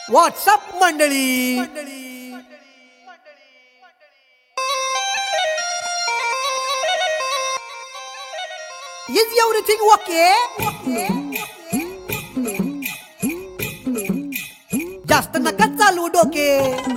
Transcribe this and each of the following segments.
WhatsApp मंडळी. Is everything okay? जास्त नका चालू डोके.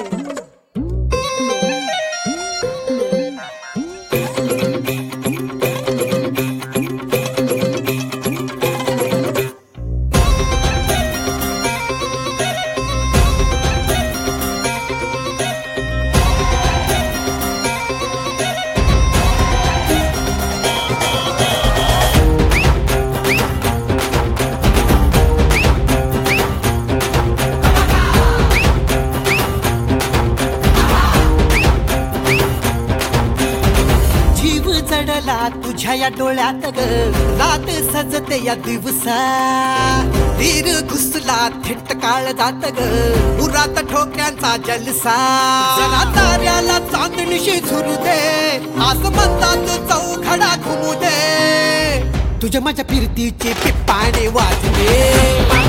तुझ्या या डोळ्यात ग रात सजते या दिवसा. तीर घुसला थेट काळ जात ग उरात ठोक्यांचा जलसा. जरा ताऱ्याला चांदणीशी झुरू दे आसमंतात चौघडा घुमू दे. तुझ्या माझ्या फिरतीचे पिप्पाणे वाजले.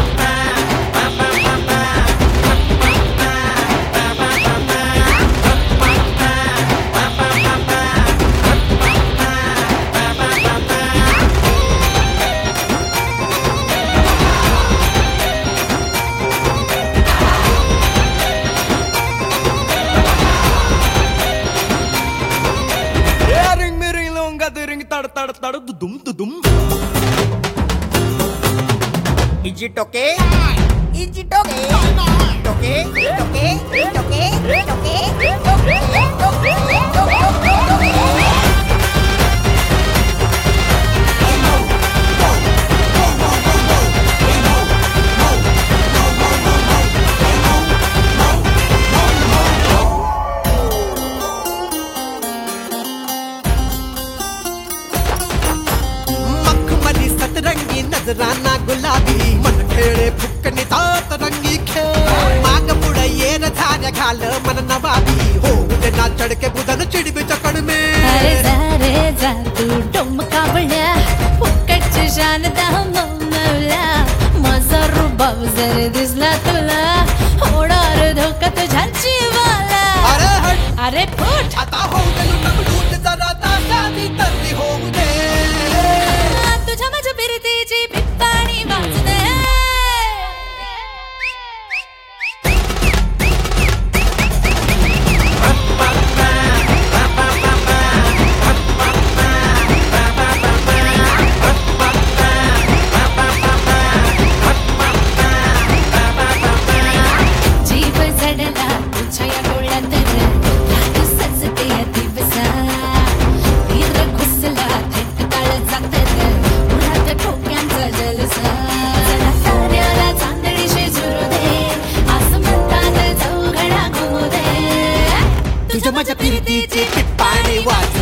Is it okay? Is it okay? Okay? Okay? Okay? नजराना गुलाबी मन खेळे फुकणे तात रंगी खेळ. माग पुढे येन झाल्या घाल मन नवाबी हो ना चढके बुधन चिडबे चकड में. अरे जा रे जा तू डोमकावळ्या फुकटची शान दामवल्या. माझा रुबाब जर दिसला तुला होणार धोका तुझ्या जीवाला. अरे हट अरे फुट आता हो लूट जरा ताशादी तरी होऊ दे. तुझ्या माझ्या फिरतीची पिप्पाणी वाजते. जीव जडला तुझ्या या डोळ्यात रात सजते या दिवसा. तीर घुसला थेट काळ जात उरात ठोक्यांचा जलसा. जरा ताऱ्याला चांदणीशी झुरू दे आसमंतात चौघडा घुमू दे. तुझ्या माझ्या फिरतीचे पिप्पाणे वाजले.